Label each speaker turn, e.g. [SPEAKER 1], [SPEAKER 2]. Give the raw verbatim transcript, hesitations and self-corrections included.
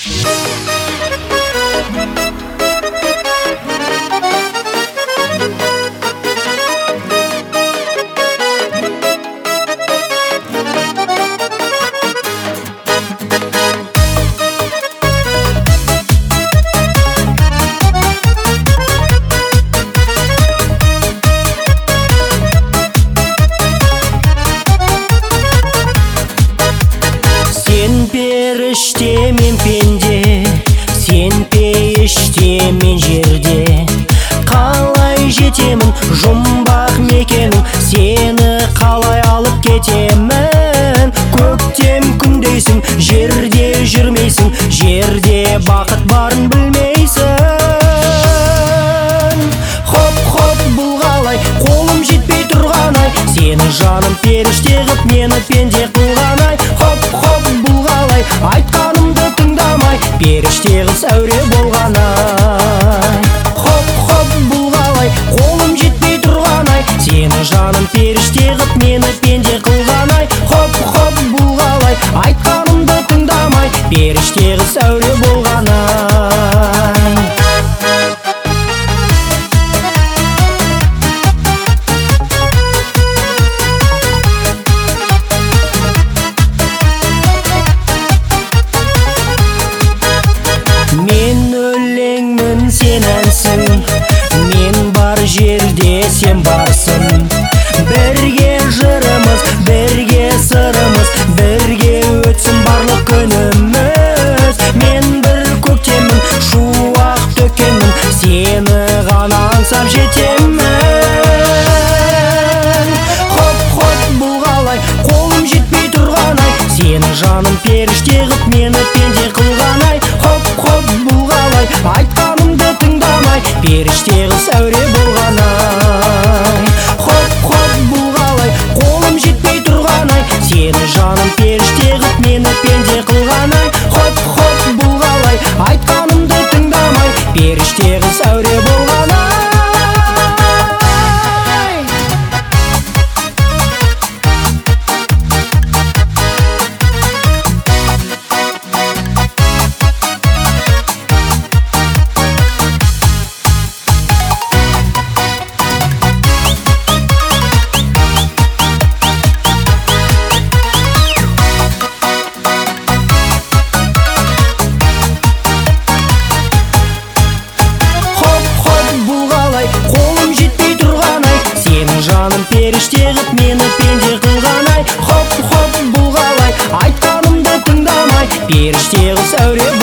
[SPEAKER 1] Періште мен пенде, сен пейіште мен жерде. Қалай жетемін жұмбақ мекенің, сені қалай алып кетемін. Көктем күндейсің, жерде жүрмейсің, жерде бақыт барын білмейсің. Хоп хоп бұл қалай, қолым жетпей тұрған-ай, сені жаным періште қып мені пенде қылған-ай. Хоп хоп бұл қалай, айтқанымды тыңдамай, періште қыз әуре болған-ай. Хоп хоп бұл қалай, қолым жетпей тұрған-ай, сені жаным періште қып мені пенде қылған-ай. Хоп хоп бұл қалай, айтқанымды тыңдамай, періште қыз әуре болған-ай. Мен өлеңмін, сен әнсің, мен бар жерде сен барсың. Бірге жырымыз, бірге сырымыз, бірге өтсін барлық күніміз. Мен бір көктемін, шуақ төкемін, сені ғана аңсап жетемін. Хоп хоп бұл қалай, қолым жетпей тұрған-ай, сені жаным періште қып мені пенде қылған-ай. Хоп хоп бұл қалай, айтқанымды тыңдамай, періште қыз әуре болған-ай. Хоп хоп бұл қалай, қолым жетпей тұрған-ай, сені жаным періште қып мені пенде қылған-ай. Хоп хоп бұл қалай, айтқанымды тыңдамай, періште қыз әуре болған-ай. Қолым жетпей тұрған-ай, сені жаным періште қып мені пенде қылған-ай. Хоп хоп бұл қалай, айтқанымды тыңдамай, періште қыз әуре